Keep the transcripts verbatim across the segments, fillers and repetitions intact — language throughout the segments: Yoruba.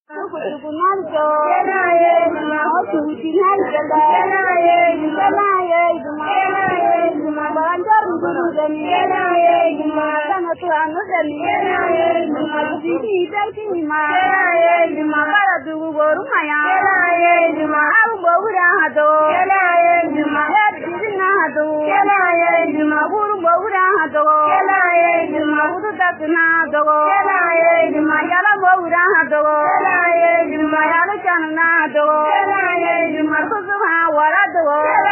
Kukumanjo, Otutinanjala, Juma, Banjar Gurudani, Sanatu Anudani, Sisi Takima, Juma Baradu Gorumaya, Juma Abu Hado, Juma Hado, Juma Guru Hado, Juma Guru Takunado, Juma Yala Hado. Juma Yala Chanado, Juma Kuzuha Warado,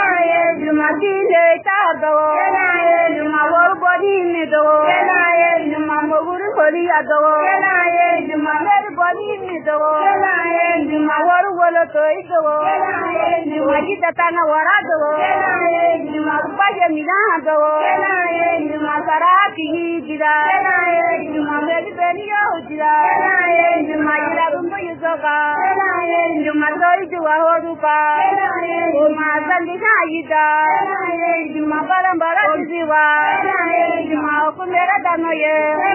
Juma Kile Tado, Juma Warbody Nido, Juma Moguru Koriado, Juma Medbody Nido, Juma Warwolo Toido, Juma Gitatana Warado, Juma Paya Milado, Juma Saraki Jida, Juma Medberia Jida, Juma Yuzoka, Juma Toy to Ahoduka, Juma Sandika Ida, Juma Barambara Ziva, Juma Okumera Danoye,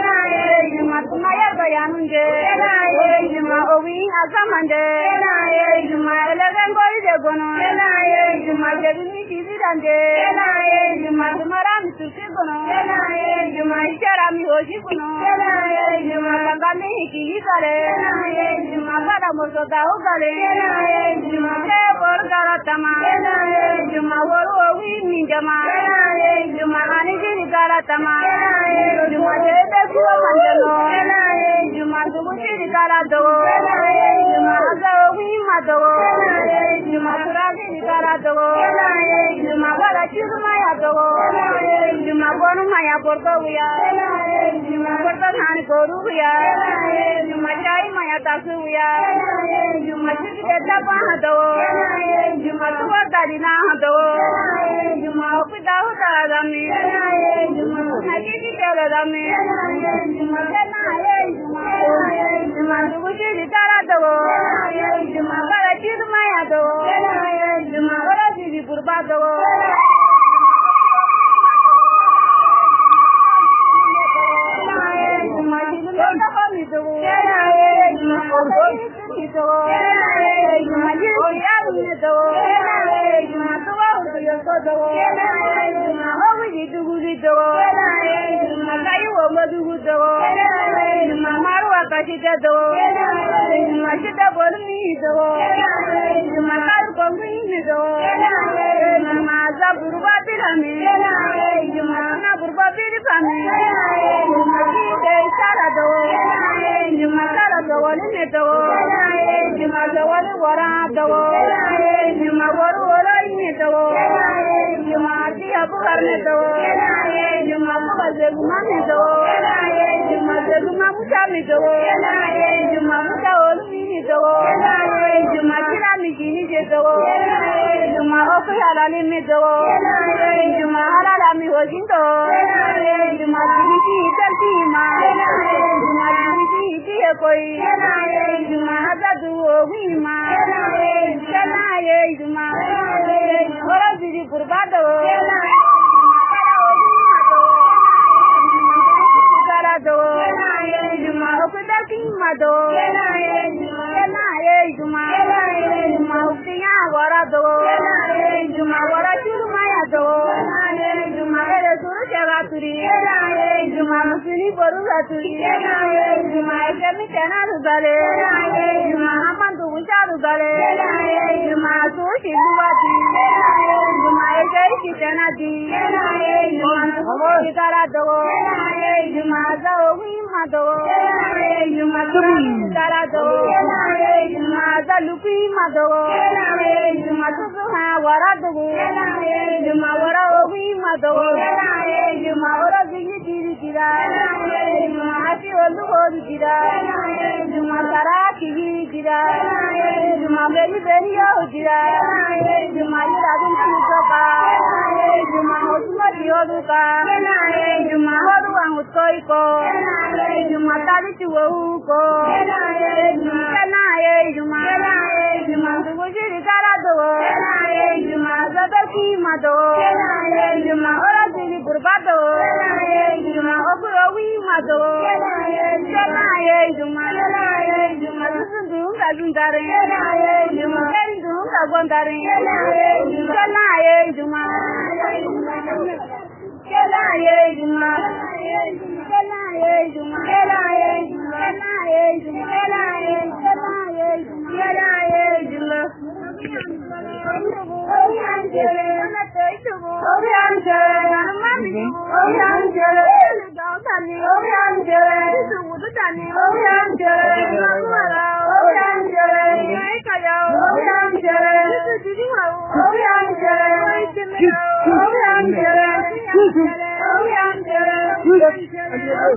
Juma Tumaya Bayange, Juma Owi Azamande, Juma Eleven Boy de Bono, Juma Jevini Dizande, Juma Tumaram Susibono, Juma Sharami Hojibono, Juma Gandhi Hikare, Juma Bada Mosoda Ogale, Juma Tebor Garatama, Juma Woro Winjama, Juma Anigi Garatama, Juma Jebe Kuamandano, Juma Dubuchi Garado, Juma Gawi Mado, Juma Suragi Garado, Juma Bada Chumaya, Juma Bonu Maya Borgoya, Juma Borgan Goruya, Juma Jai Maya Tasuya, Juma Chita Pahado, Juma Tuatarina Hado, Juma Opida Rami, Juma Nagiti Rami, Juma Juma Dubuchi Garado, Juma Barachi Mayado, Juma Barachi Burbado. Juma Lundarin, Juma, Gondarin, Kalaye, Juma, Kalaye, Juma, Kalaye, Juma, Kalaye, Juma, Kalaye, Juma, Kalaye, Juma. Oh,